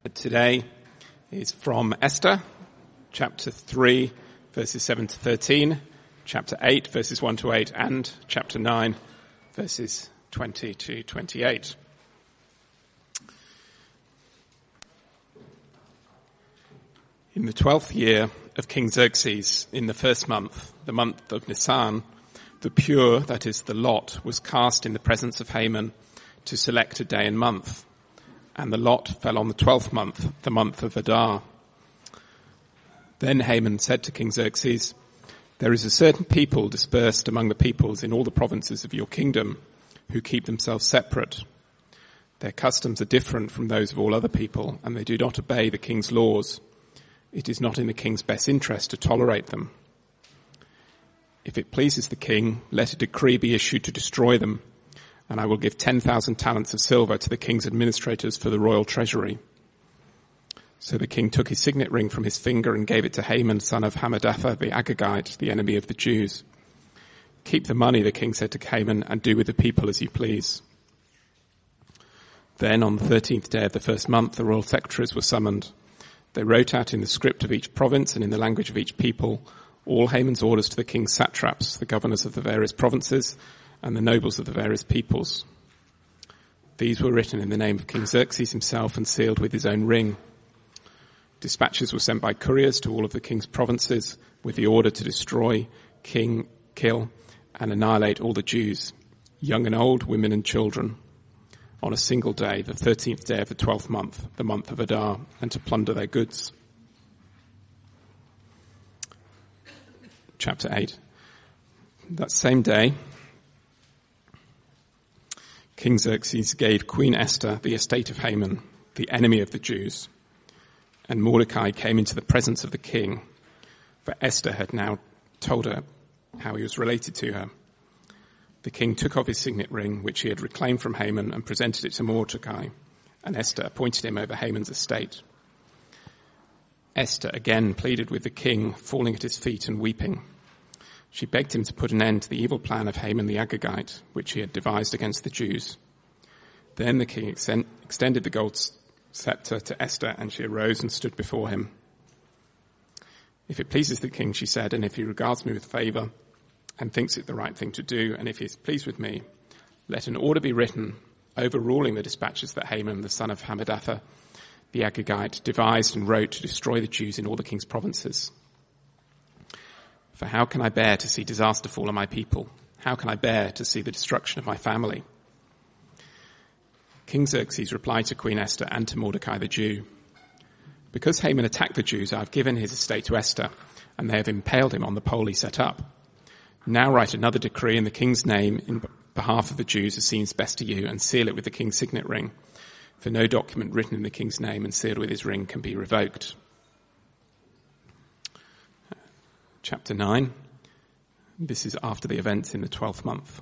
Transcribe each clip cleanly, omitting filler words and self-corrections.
Today is from Esther, chapter 3, verses 7 to 13, chapter 8, verses 1 to 8, and chapter 9, verses 20 to 28. In the 12th year of King Xerxes, in the first month, the month of Nisan, the pur, that is the lot, was cast in the presence of Haman to select a day and month. And the lot fell on the 12th month, the month of Adar. Then Haman said to King Xerxes, "There is a certain people dispersed among the peoples in all the provinces of your kingdom who keep themselves separate. Their customs are different from those of all other people, and they do not obey the king's laws. It is not in the king's best interest to tolerate them. If it pleases the king, let a decree be issued to destroy them, and I will give 10,000 talents of silver to the king's administrators for the royal treasury." So the king took his signet ring from his finger and gave it to Haman, son of Hammedatha, the Agagite, the enemy of the Jews. "Keep the money," the king said to Haman, "and do with the people as you please." Then on the 13th day of the first month, the royal secretaries were summoned. They wrote out in the script of each province and in the language of each people all Haman's orders to the king's satraps, the governors of the various provinces, and the nobles of the various peoples. These were written in the name of King Xerxes himself and sealed with his own ring. Dispatches were sent by couriers to all of the king's provinces with the order to destroy, kill, and annihilate all the Jews, young and old, women and children, on a single day, the 13th day of the 12th month, the month of Adar, and to plunder their goods. Chapter 8. That same day, King Xerxes gave Queen Esther the estate of Haman, the enemy of the Jews, and Mordecai came into the presence of the king, for Esther had now told her how he was related to her. The king took off his signet ring, which he had reclaimed from Haman, and presented it to Mordecai, and Esther appointed him over Haman's estate. Esther again pleaded with the king, falling at his feet and weeping. She begged him to put an end to the evil plan of Haman the Agagite, which he had devised against the Jews. Then the king extended the gold scepter to Esther, and she arose and stood before him. "If it pleases the king," she said, "and if he regards me with favor and thinks it the right thing to do, and if he is pleased with me, let an order be written overruling the dispatches that Haman, the son of Hammedatha, the Agagite, devised and wrote to destroy the Jews in all the king's provinces. For how can I bear to see disaster fall on my people? How can I bear to see the destruction of my family?" King Xerxes replied to Queen Esther and to Mordecai the Jew, "Because Haman attacked the Jews, I have given his estate to Esther, and they have impaled him on the pole he set up. Now write another decree in the king's name in behalf of the Jews as seems best to you, and seal it with the king's signet ring, for no document written in the king's name and sealed with his ring can be revoked." Chapter 9. This is after the events in the 12th month.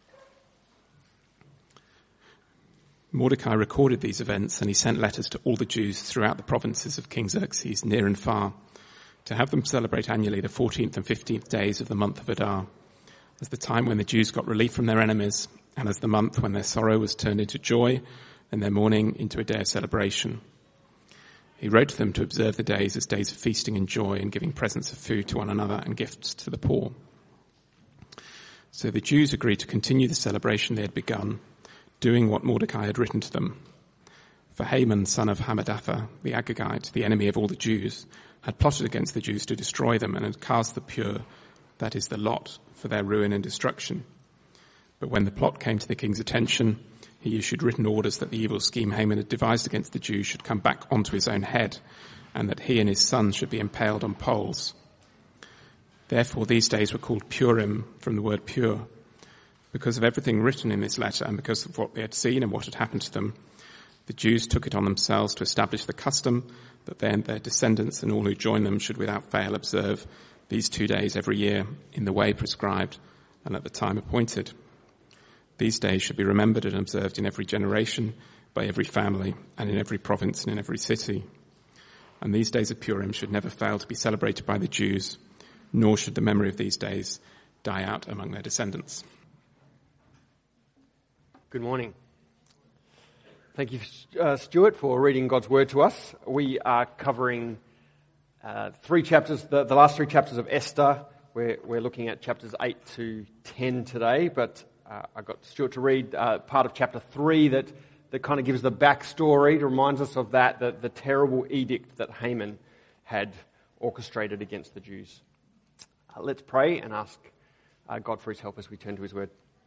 Mordecai recorded these events, and he sent letters to all the Jews throughout the provinces of King Xerxes, near and far, to have them celebrate annually the 14th and 15th days of the month of Adar, as the time when the Jews got relief from their enemies, and as the month when their sorrow was turned into joy and their mourning into a day of celebration. He wrote to them to observe the days as days of feasting and joy and giving presents of food to one another and gifts to the poor. So the Jews agreed to continue the celebration they had begun, doing what Mordecai had written to them. For Haman, son of Hammedatha, the Agagite, the enemy of all the Jews, had plotted against the Jews to destroy them and had cast the pur, that is the lot, for their ruin and destruction. But when the plot came to the king's attention, he issued written orders that the evil scheme Haman had devised against the Jews should come back onto his own head, and that he and his sons should be impaled on poles. Therefore these days were called Purim, from the word pure. Because of everything written in this letter, and because of what they had seen and what had happened to them, the Jews took it on themselves to establish the custom that they and their descendants and all who join them should without fail observe these 2 days every year in the way prescribed and at the time appointed. These days should be remembered and observed in every generation, by every family, and in every province and in every city. And these days of Purim should never fail to be celebrated by the Jews, nor should the memory of these days die out among their descendants. Good morning. Thank you, Stuart, for reading God's Word to us. We are covering three chapters, the last three chapters of Esther. We're looking at chapters 8 to 10 today, but I got Stuart to read part of chapter 3 that kind of gives the backstory, reminds us of the terrible edict that Haman had orchestrated against the Jews. Let's pray and ask God for his help as we turn to his Word.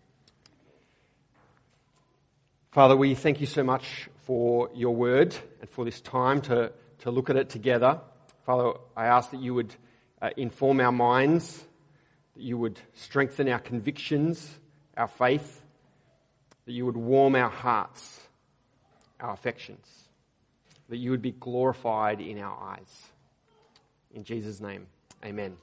Father, we thank you so much for your word and for this time to look at it together. Father, I ask that you would inform our minds, that you would strengthen our convictions, our faith, that you would warm our hearts, our affections, that you would be glorified in our eyes. In Jesus' name, amen.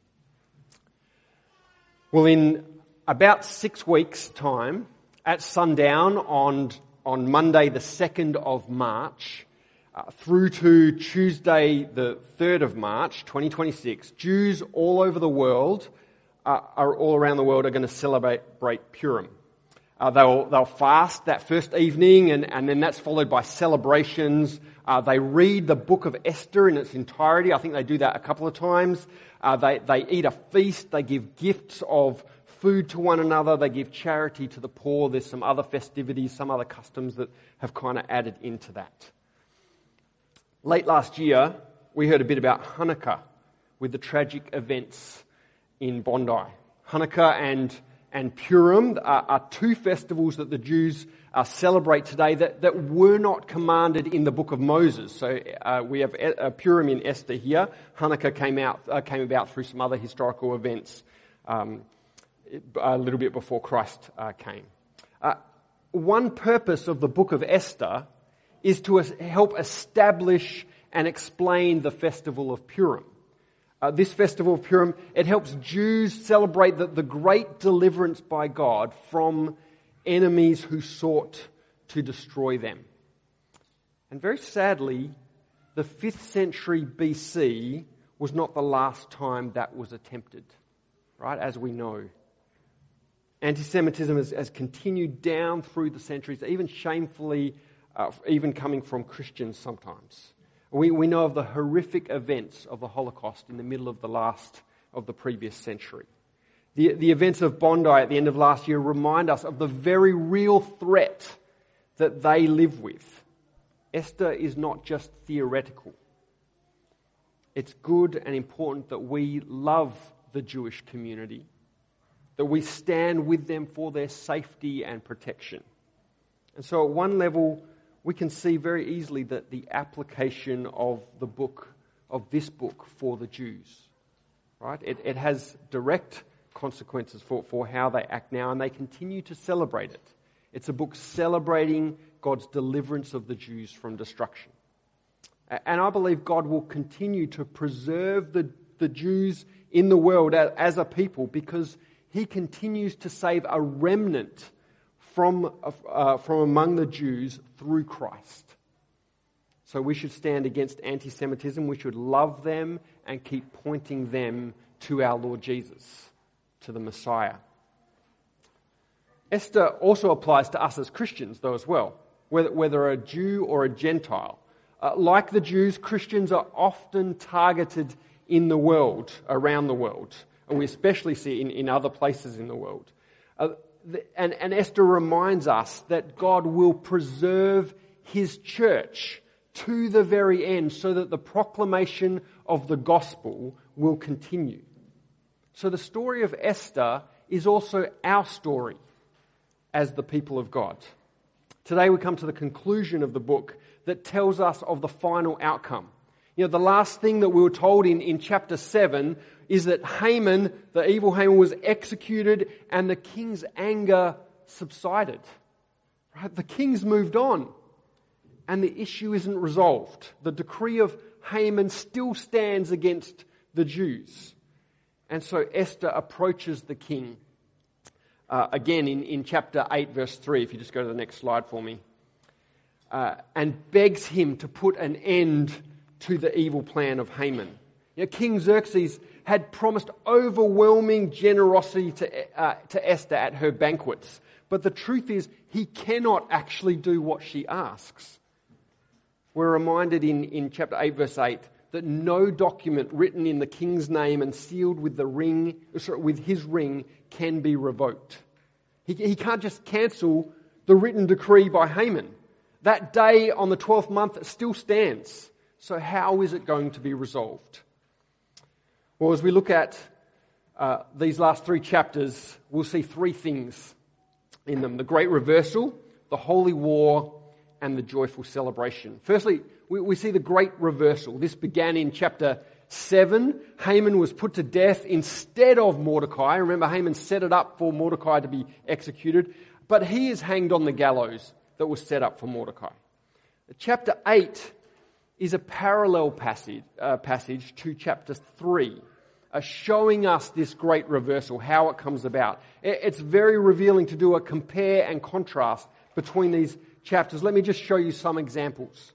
Well, in about 6 weeks' time, at sundown on Monday the 2nd of March through to Tuesday the 3rd of March 2026, Jews all over the world, all around the world, are going to celebrate Purim. They'll fast that first evening and then that's followed by celebrations. They read the book of Esther in its entirety. I think they do that a couple of times. They eat a feast. They give gifts of food to one another. They give charity to the poor. There's some other festivities, some other customs that have kind of added into that. Late last year, we heard a bit about Hanukkah with the tragic events in Bondi. Hanukkah and Purim are two festivals that the Jews celebrate today that were not commanded in the book of Moses. So we have Purim in Esther here. Hanukkah came about through some other historical events a little bit before Christ came. One purpose of the book of Esther is to help establish and explain the festival of Purim. This festival of Purim, it helps Jews celebrate the great deliverance by God from enemies who sought to destroy them. And very sadly, the 5th century BC was not the last time that was attempted, right, as we know. Anti-Semitism has continued down through the centuries, even shamefully, even coming from Christians sometimes. We know of the horrific events of the Holocaust in the middle of the previous century. The events of Bondi at the end of last year remind us of the very real threat that they live with. Esther is not just theoretical. It's good and important that we love the Jewish community, that we stand with them for their safety and protection. And so at one level, we can see very easily that the application of this book for the Jews, right? It has direct consequences for how they act now, and they continue to celebrate it. It's a book celebrating God's deliverance of the Jews from destruction. And I believe God will continue to preserve the Jews in the world as a people because he continues to save a remnant from among the Jews through Christ. So we should stand against anti-Semitism. We should love them and keep pointing them to our Lord Jesus, to the Messiah. Esther also applies to us as Christians, though, as well, whether a Jew or a Gentile. Like the Jews, Christians are often targeted in the world, around the world. And we especially see it in other places in the world. And Esther reminds us that God will preserve his church to the very end so that the proclamation of the gospel will continue. So the story of Esther is also our story as the people of God. Today we come to the conclusion of the book that tells us of the final outcome. You know, the last thing that we were told in chapter 7 is that Haman, the evil Haman, was executed and the king's anger subsided. Right? The king's moved on and the issue isn't resolved. The decree of Haman still stands against the Jews. And so Esther approaches the king again in chapter 8 verse 3, if you just go to the next slide for me, and begs him to put an end to the evil plan of Haman. You know, King Xerxes had promised overwhelming generosity to Esther at her banquets, But the truth is, he cannot actually do what she asks. We're reminded in chapter 8, verse 8, that no document written in the king's name and sealed with his ring can be revoked. He can't just cancel the written decree by Haman. That day on the 12th month still stands. So how is it going to be resolved? Well, as we look at these last 3 chapters, we'll see 3 things in them: the great reversal, the holy war, and the joyful celebration. Firstly, we see the great reversal. This began in chapter 7. Haman was put to death instead of Mordecai. Remember, Haman set it up for Mordecai to be executed, but he is hanged on the gallows that was set up for Mordecai. Chapter 8 is a parallel passage to chapter 3, showing us this great reversal, how it comes about. It's very revealing to do a compare and contrast between these chapters. Let me just show you some examples.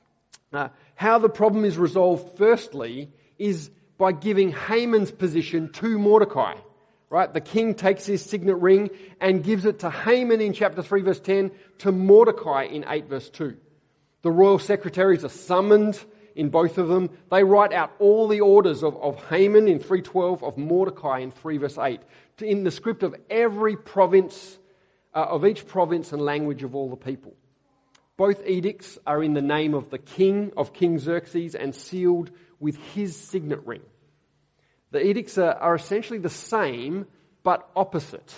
How the problem is resolved, firstly, is by giving Haman's position to Mordecai. Right? The king takes his signet ring and gives it to Haman in chapter 3, verse 10, to Mordecai in 8, verse 2. The royal secretaries are summoned in both of them. They write out all the orders of Haman in 3:12, of Mordecai in 3, verse 8, in the script of every province, of each province and language of all the people. Both edicts are in the name of the king, of King Xerxes, and sealed with his signet ring. The edicts are essentially the same, but opposite.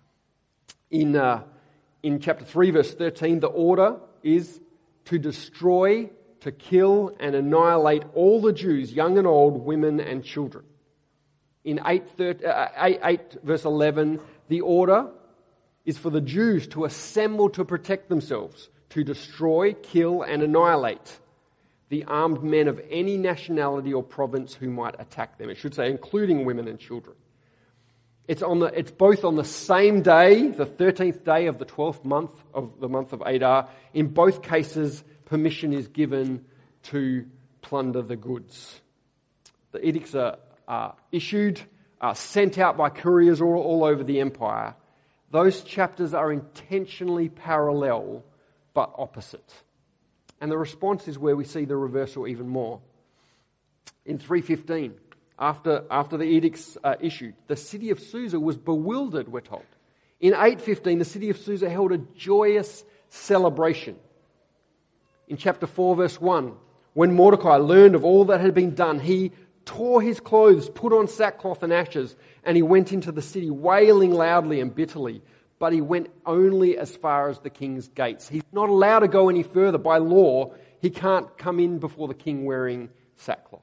In chapter 3, verse 13, the order is to destroy, to kill, and annihilate all the Jews, young and old, women and children. In 8 verse 11, the order is for the Jews to assemble to protect themselves, to destroy, kill, and annihilate the armed men of any nationality or province who might attack them. It should say, including women and children. It's both on the same day, the 13th day of the 12th month of the month of Adar. In both cases, permission is given to plunder the goods. The edicts are issued, sent out by couriers all over the empire. Those chapters are intentionally parallel, but opposite. And the response is where we see the reversal even more. In 3:15, after the edicts issued, the city of Susa was bewildered, we're told. In 8:15, the city of Susa held a joyous celebration. In chapter 4, verse 1, when Mordecai learned of all that had been done, he tore his clothes, put on sackcloth and ashes, and he went into the city wailing loudly and bitterly. But he went only as far as the king's gates. He's not allowed to go any further. By law, he can't come in before the king wearing sackcloth.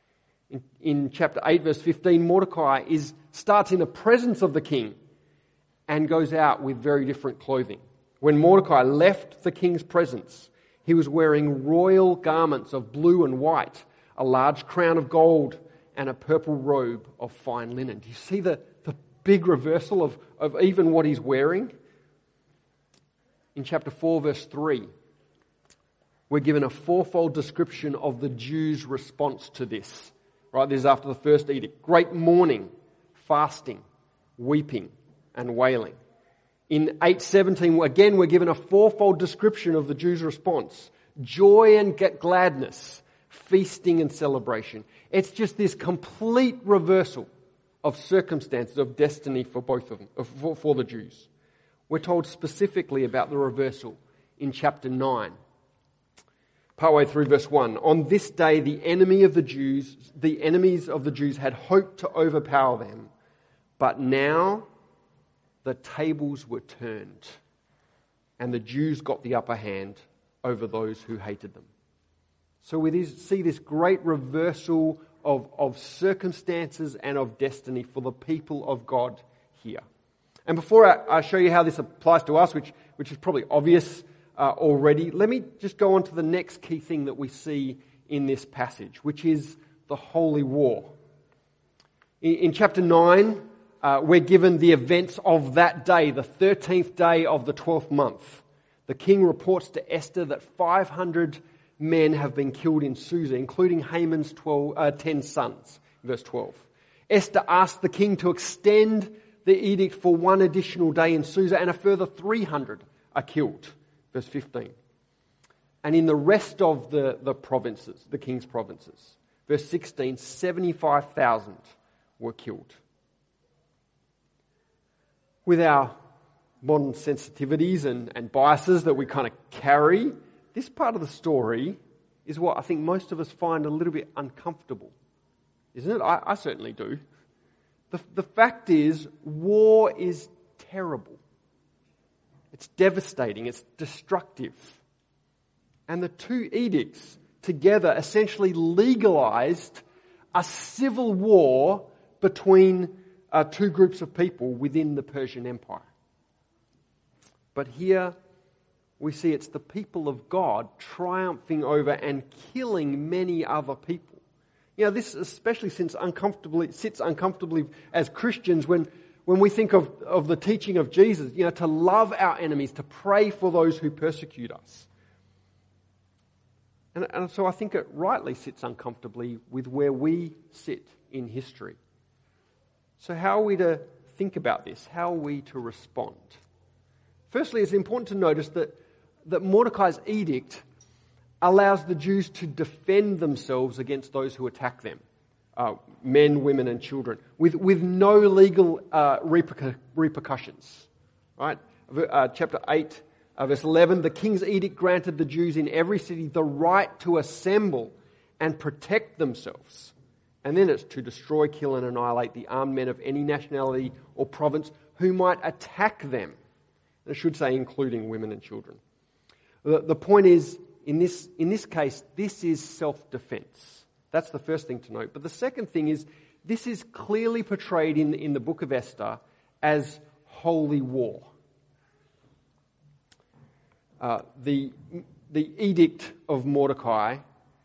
In chapter 8, verse 15, Mordecai starts in the presence of the king and goes out with very different clothing. When Mordecai left the king's presence, he was wearing royal garments of blue and white, a large crown of gold, and a purple robe of fine linen. Do you see the big reversal of even what he's wearing? In chapter 4, verse 3, we're given a fourfold description of the Jews' response to this. Right, this is after the first edict. Great mourning, fasting, weeping, and wailing. In 8:17, again, we're given a fourfold description of the Jews' response. Joy and gladness, feasting and celebration. It's just this complete reversal of circumstances, of destiny for both of them, for the Jews. We're told specifically about the reversal in chapter 9. Partway through verse 1. On this day, the enemies of the Jews had hoped to overpower them, but now the tables were turned, and the Jews got the upper hand over those who hated them. So we see this great reversal of circumstances and of destiny for the people of God here. And before I show you how this applies to us, which is probably obvious already, let me just go on to the next key thing that we see in this passage, which is the holy war. In chapter 9, we're given the events of that day, the 13th day of the 12th month. The king reports to Esther that 500 men have been killed in Susa, including Haman's 10 sons, verse 12. Esther asked the king to extend the edict for one additional day in Susa, and a further 300 are killed. Verse 15. And in the rest of the provinces, the king's provinces, verse 16, 75,000 were killed. With our modern sensitivities and biases that we kind of carry, this part of the story is what I think most of us find a little bit uncomfortable. Isn't it? I certainly do. The fact is, war is terrible. It's devastating. It's destructive. And the two edicts together essentially legalized a civil war between two groups of people within the Persian Empire. But here we see it's the people of God triumphing over and killing many other people. You know, this especially sits uncomfortably as Christians when we think of the teaching of Jesus, you know, to love our enemies, to pray for those who persecute us. And so I think it rightly sits uncomfortably with where we sit in history. So how are we to think about this? How are we to respond? Firstly, it's important to notice that Mordecai's edict allows the Jews to defend themselves against those who attack them, men, women, and children, with no legal repercussions. Right? Chapter 8, verse 11, the king's edict granted the Jews in every city the right to assemble and protect themselves. And then it's to destroy, kill, and annihilate the armed men of any nationality or province who might attack them. I should say including women and children. The point is, in this case, this is self-defense. That's the first thing to note. But the second thing is, this is clearly portrayed in the book of Esther as holy war. The edict of Mordecai,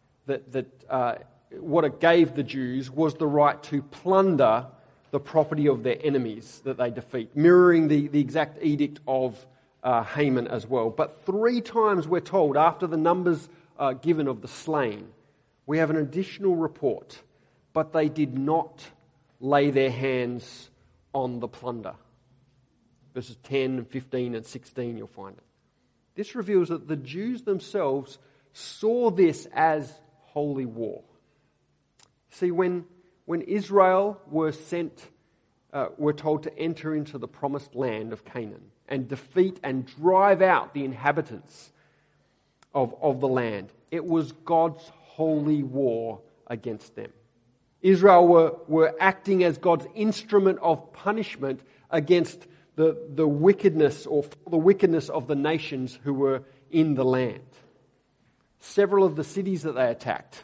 what it gave the Jews was the right to plunder the property of their enemies that they defeat, mirroring the exact edict of Haman as well. But 3 times we're told, after the numbers given of the slain, we have an additional report, but they did not lay their hands on the plunder. Verses 10 and 15 and 16, you'll find it. This reveals that the Jews themselves saw this as holy war. See, when Israel were told to enter into the promised land of Canaan and defeat and drive out the inhabitants of the land, it was God's holy war against them. Israel were acting as God's instrument of punishment against the wickedness or the wickedness of the nations who were in the land. Several of the cities that they attacked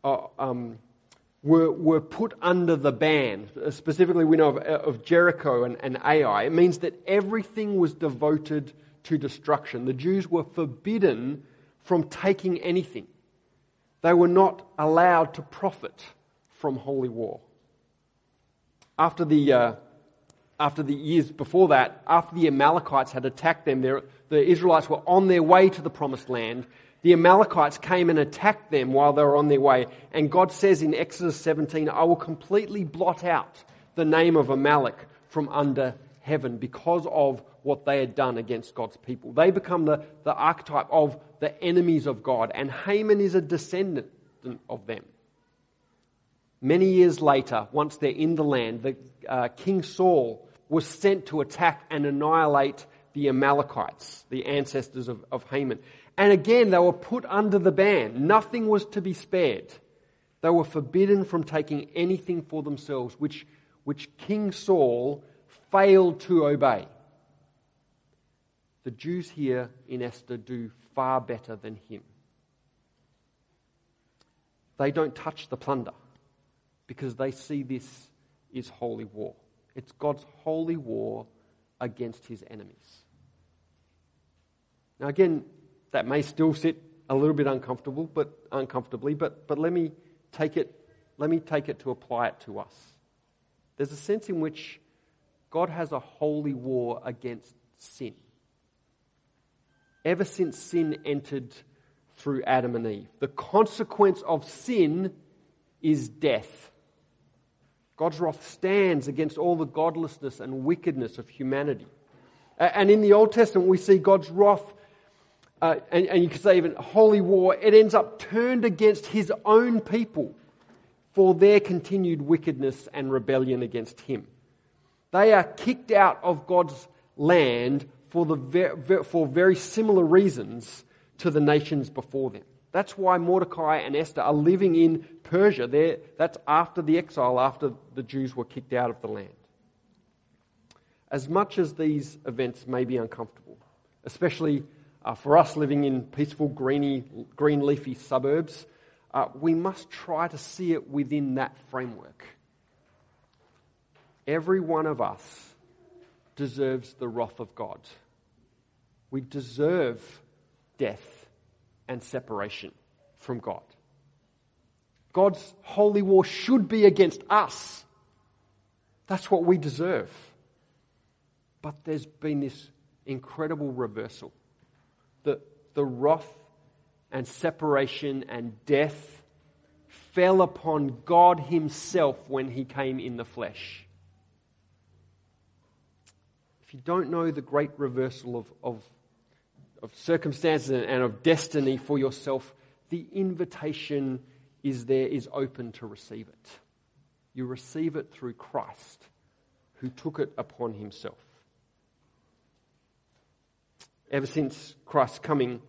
were put under the ban. Specifically, we know of Jericho and Ai. It means that everything was devoted to destruction. The Jews were forbidden from taking anything. They were not allowed to profit from holy war. After the years before that, after the Amalekites had attacked them, the Israelites were on their way to the promised land. The Amalekites came and attacked them while they were on their way. And God says in Exodus 17, I will completely blot out the name of Amalek from under heaven because of what they had done against God's people. They become the archetype of the enemies of God. And Haman is a descendant of them. Many years later, once they're in the land, King Saul was sent to attack and annihilate the Amalekites, the ancestors of Haman. And again, they were put under the ban. Nothing was to be spared. They were forbidden from taking anything for themselves, which King Saul failed to obey. The Jews here in Esther do far better than him. They don't touch the plunder because they see this is holy war. It's God's holy war against his enemies. Now again, that may still sit a little bit uncomfortably, but let me take it to apply it to us. There's a sense in which God has a holy war against sin. Ever since sin entered through Adam and Eve, the consequence of sin is death. God's wrath stands against all the godlessness and wickedness of humanity. And in the Old Testament, we see God's wrath, and you could say even holy war, it ends up turned against his own people for their continued wickedness and rebellion against him. They are kicked out of God's land for very similar reasons to the nations before them. That's why Mordecai and Esther are living in Persia. That's after the exile, after the Jews were kicked out of the land. As much as these events may be uncomfortable, especially for us living in peaceful, green leafy suburbs, we must try to see it within that framework. Every one of us deserves the wrath of God. We deserve death and separation from God. God's holy war should be against us. That's what we deserve. But there's been this incredible reversal. The wrath and separation and death fell upon God himself when he came in the flesh. If you don't know the great reversal of circumstances and of destiny for yourself, the invitation is open to receive it. You receive it through Christ, who took it upon himself. Ever since Christ's coming,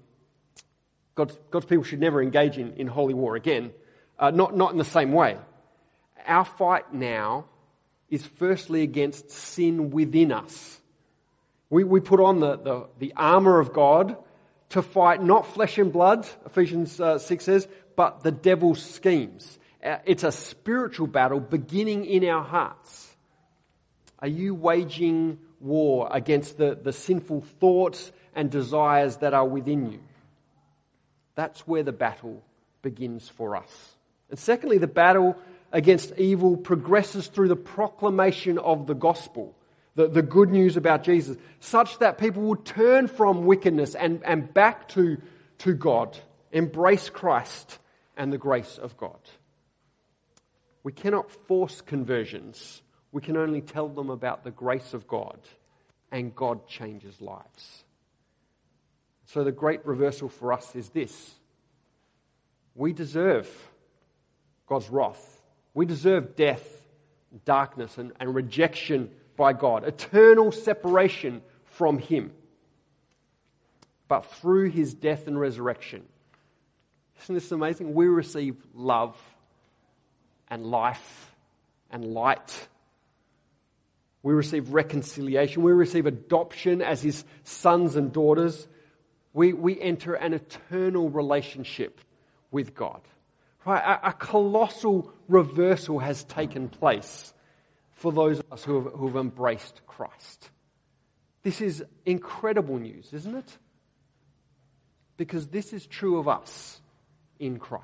God's people should never engage in holy war again, not in the same way. Our fight now is firstly against sin within us. We put on the armour of God to fight not flesh and blood, Ephesians 6 says, but the devil's schemes. It's a spiritual battle beginning in our hearts. Are you waging war against the sinful thoughts and desires that are within you? That's where the battle begins for us. And secondly, the battle against evil progresses through the proclamation of the gospel, the good news about Jesus, such that people will turn from wickedness and back to God, embrace Christ and the grace of God. We cannot force conversions. We can only tell them about the grace of God, and God changes lives. So the great reversal for us is this. We deserve God's wrath. We deserve death, darkness, and rejection by God, eternal separation from him. But through his death and resurrection, isn't this amazing? We receive love and life and light. We receive reconciliation. We receive adoption as his sons and daughters. We enter an eternal relationship with God. Right? A colossal reversal has taken place for those of us who have embraced Christ. This is incredible news, isn't it? Because this is true of us in Christ.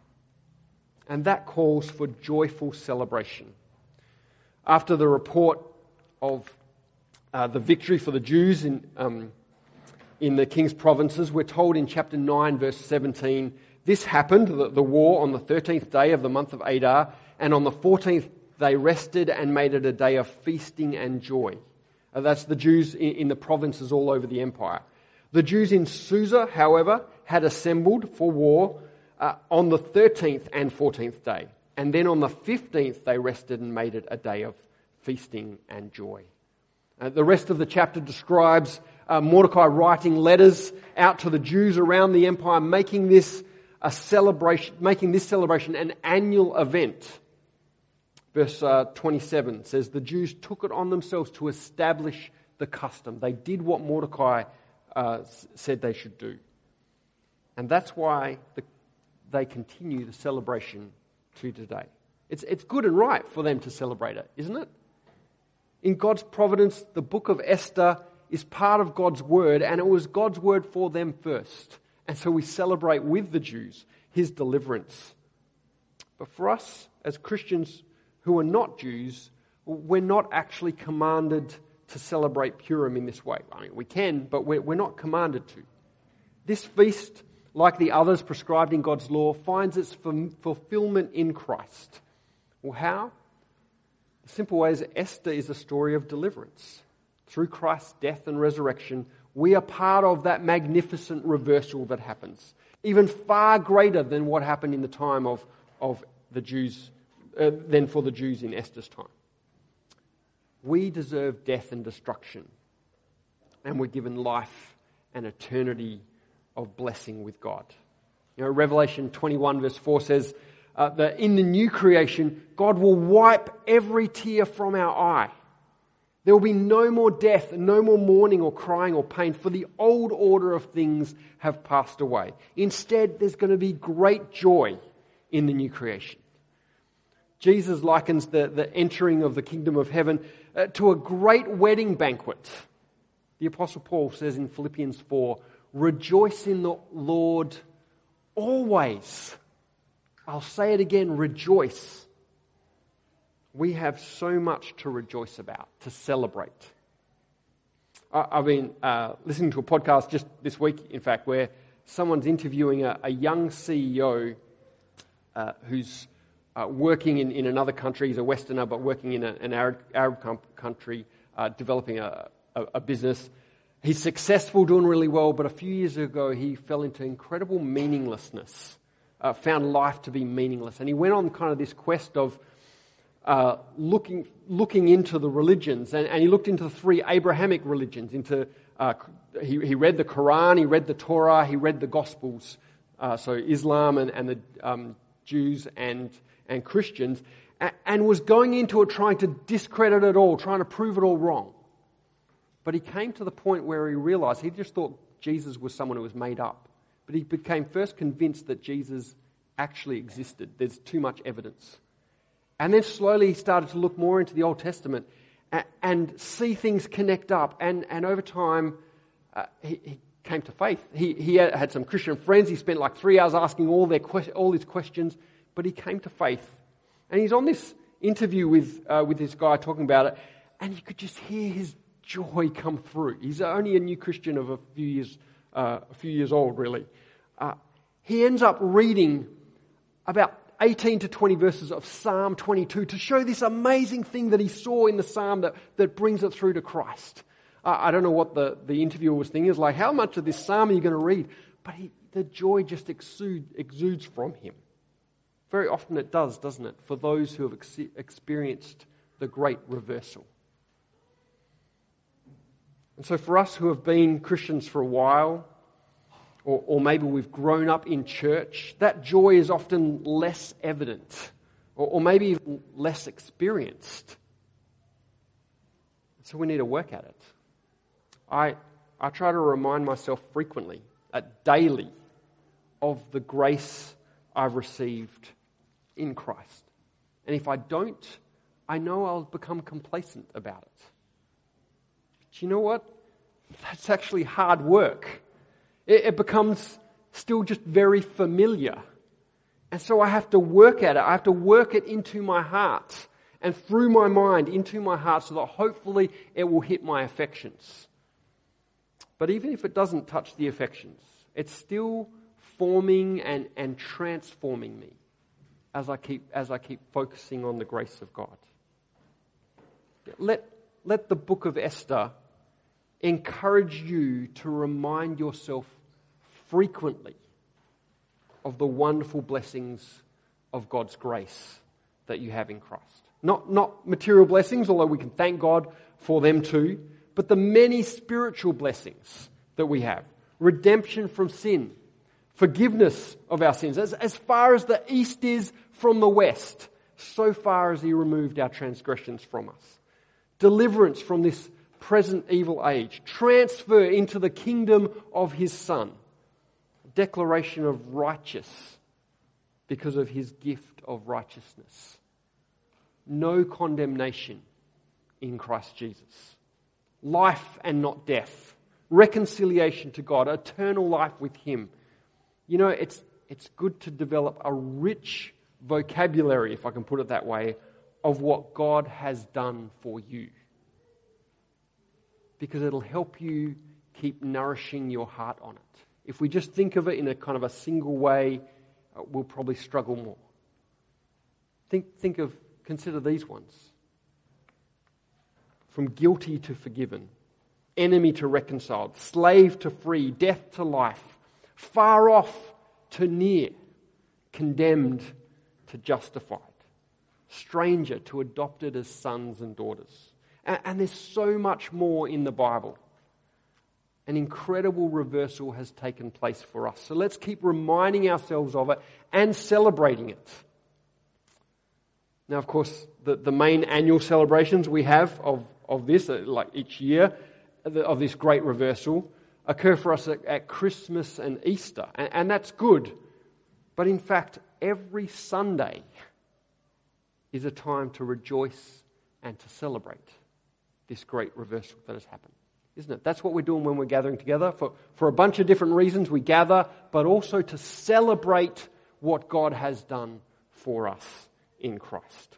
And that calls for joyful celebration. After the report of the victory for the Jews in the king's provinces, we're told in chapter 9, verse 17, this happened, the war, on the 13th day of the month of Adar, and on the 14th they rested and made it a day of feasting and joy. That's the Jews in the provinces all over the empire. The Jews in Susa, however, had assembled for war on the 13th and 14th day. And then on the 15th they rested and made it a day of feasting and joy. The rest of the chapter describes Mordecai writing letters out to the Jews around the empire, making this celebration an annual event. Verse 27 says, the Jews took it on themselves to establish the custom. They did what Mordecai said they should do. And that's why they continue the celebration to today. It's good and right for them to celebrate it, isn't it? In God's providence, the book of Esther is part of God's word, and it was God's word for them first. And so we celebrate with the Jews his deliverance. But for us, as Christians who are not Jews, we're not actually commanded to celebrate Purim in this way. I mean, we can, but we're not commanded to. This feast, like the others prescribed in God's law, finds its fulfillment in Christ. Well, how? The simple way is Esther is a story of deliverance. Through Christ's death and resurrection, we are part of that magnificent reversal that happens, even far greater than what happened in the time of the Jews, than for the Jews in Esther's time. We deserve death and destruction, and we're given life and eternity of blessing with God. You know, Revelation 21 verse 4 says that in the new creation, God will wipe every tear from our eye. There will be no more death, and no more mourning or crying or pain, for the old order of things have passed away. Instead, there's going to be great joy in the new creation. Jesus likens the entering of the kingdom of heaven to a great wedding banquet. The Apostle Paul says in Philippians 4, "Rejoice in the Lord always." I'll say it again, rejoice. We have so much to rejoice about, to celebrate. I've been listening to a podcast just this week, in fact, where someone's interviewing a young CEO who's working in another country. He's a Westerner, but working in an Arab country, developing a business. He's successful, doing really well, but a few years ago he fell into incredible meaninglessness, found life to be meaningless. And he went on kind of this quest of looking into the religions, and he looked into the three Abrahamic religions. He read the Quran, he read the Torah, he read the Gospels, so Islam and the Jews and Christians, and was going into it trying to discredit it all, trying to prove it all wrong. But he came to the point where he realized he just thought Jesus was someone who was made up. But he became first convinced that Jesus actually existed. There's too much evidence. And then slowly he started to look more into the Old Testament and see things connect up. And over time, he came to faith. He had some Christian friends. He spent like 3 hours asking all his questions. But he came to faith. And he's on this interview with this guy talking about it. And you could just hear his joy come through. He's only a new Christian of a few years old, really. He ends up reading about 18 to 20 verses of Psalm 22 to show this amazing thing that he saw in the Psalm that brings it through to Christ. I don't know what the interviewer was thinking. It was like, how much of this Psalm are you going to read? But the joy just exudes from him. Very often it does, doesn't it, for those who have experienced the great reversal. And so for us who have been Christians for a while, or maybe we've grown up in church, that joy is often less evident, or maybe even less experienced. So we need to work at it. I try to remind myself frequently, daily, of the grace I've received in Christ. And if I don't, I know I'll become complacent about it. But you know what? That's actually hard work. It becomes still just very familiar. And so I have to work at it. I have to work it into my heart and through my mind into my heart so that hopefully it will hit my affections. But even if it doesn't touch the affections, it's still forming and transforming me as I keep focusing on the grace of God. Let the book of Esther encourage you to remind yourself frequently of the wonderful blessings of God's grace that you have in Christ. Not material blessings, although we can thank God for them too, but the many spiritual blessings that we have. Redemption from sin, forgiveness of our sins. As far as the east is from the west, so far as He removed our transgressions from us. Deliverance from this present evil age. Transfer into the kingdom of His Son. Declaration of righteous because of His gift of righteousness. No condemnation in Christ Jesus. Life and not death. Reconciliation to God. Eternal life with Him. You know, it's good to develop a rich vocabulary, if I can put it that way, of what God has done for you. Because it'll help you keep nourishing your heart on it. If we just think of it in a kind of a single way, we'll probably struggle more. Consider these ones. from guilty to forgiven, enemy to reconciled, slave to free, death to life, far off to near, condemned to justified, stranger to adopted as sons and daughters. And there's so much more in the Bible. An incredible reversal has taken place for us. So let's keep reminding ourselves of it and celebrating it. Now, of course, the main annual celebrations we have of this, like each year, of this great reversal, occur for us at Christmas and Easter. And that's good. But in fact, every Sunday is a time to rejoice and to celebrate this great reversal that has happened. Isn't it? That's what we're doing when we're gathering together. For a bunch of different reasons we gather, but also to celebrate what God has done for us in Christ.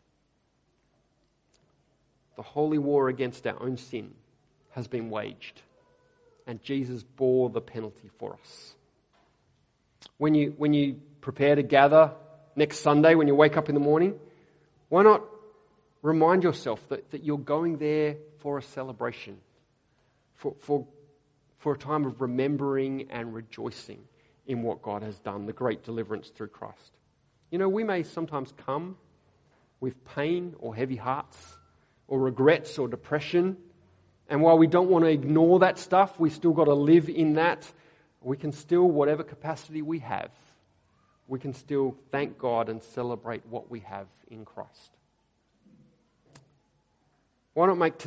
The holy war against our own sin has been waged, and Jesus bore the penalty for us. When you prepare to gather next Sunday, when you wake up in the morning, why not remind yourself that you're going there for a celebration, for a time of remembering and rejoicing in what God has done, the great deliverance through Christ. You know, we may sometimes come with pain or heavy hearts or regrets or depression, and while we don't want to ignore that stuff, we still got to live in that. We can still, whatever capacity we have, we can still thank God and celebrate what we have in Christ. Why not make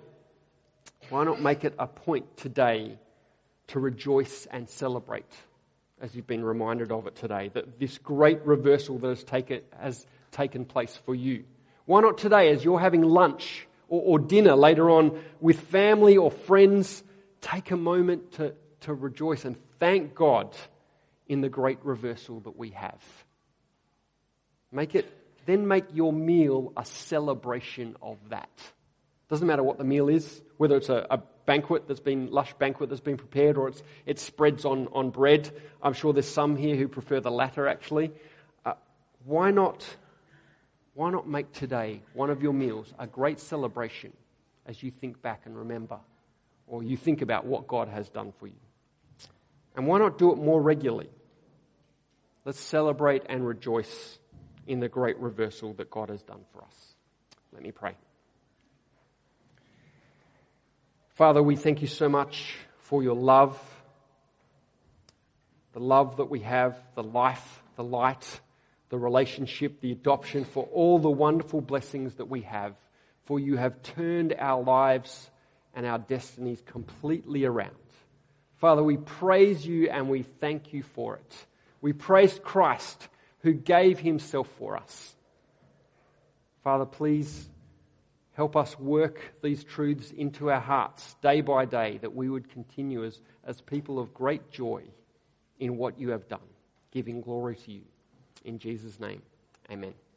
it a point today to rejoice and celebrate, as you've been reminded of it today, that this great reversal that has taken place for you? Why not today, as you're having lunch or dinner later on with family or friends, take a moment to rejoice and thank God in the great reversal that we have. Make your meal a celebration of that. Doesn't matter what the meal is, whether it's a lush banquet that's been prepared, or it spreads on bread. I'm sure there's some here who prefer the latter, actually. Why not make today one of your meals a great celebration as you think back and remember, or you think about what God has done for you? And why not do it more regularly? Let's celebrate and rejoice in the great reversal that God has done for us. Let me pray. Father, we thank you so much for your love, the love that we have, the life, the light, the relationship, the adoption, for all the wonderful blessings that we have. For you have turned our lives and our destinies completely around. Father, we praise you and we thank you for it. We praise Christ who gave himself for us. Father, please help us work these truths into our hearts day by day, that we would continue as people of great joy in what you have done, giving glory to you. In Jesus' name, amen.